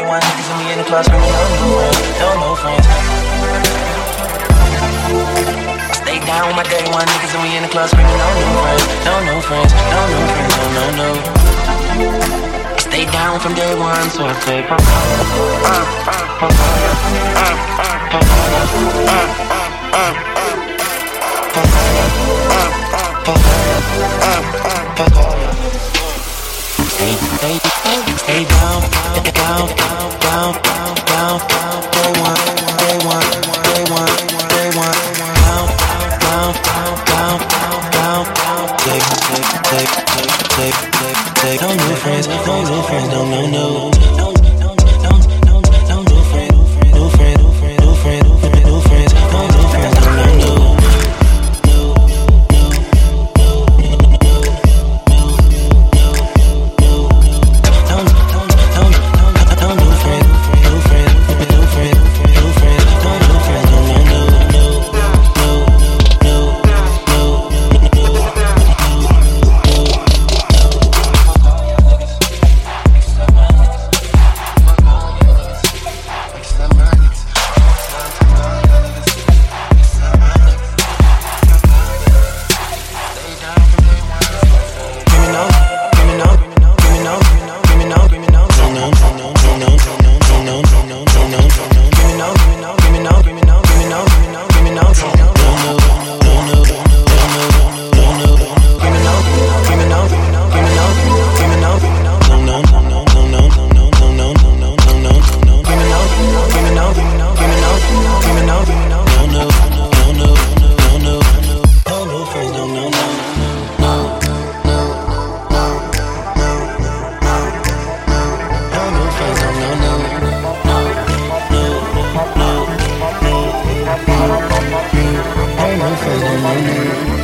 day one, niggas and me in the club screaming, no friends. Stay down with my day one, niggas and me in the club screaming, no friends. Stay down from day one, so I say Stay down, day one, take, no new friends, no. No, no, no.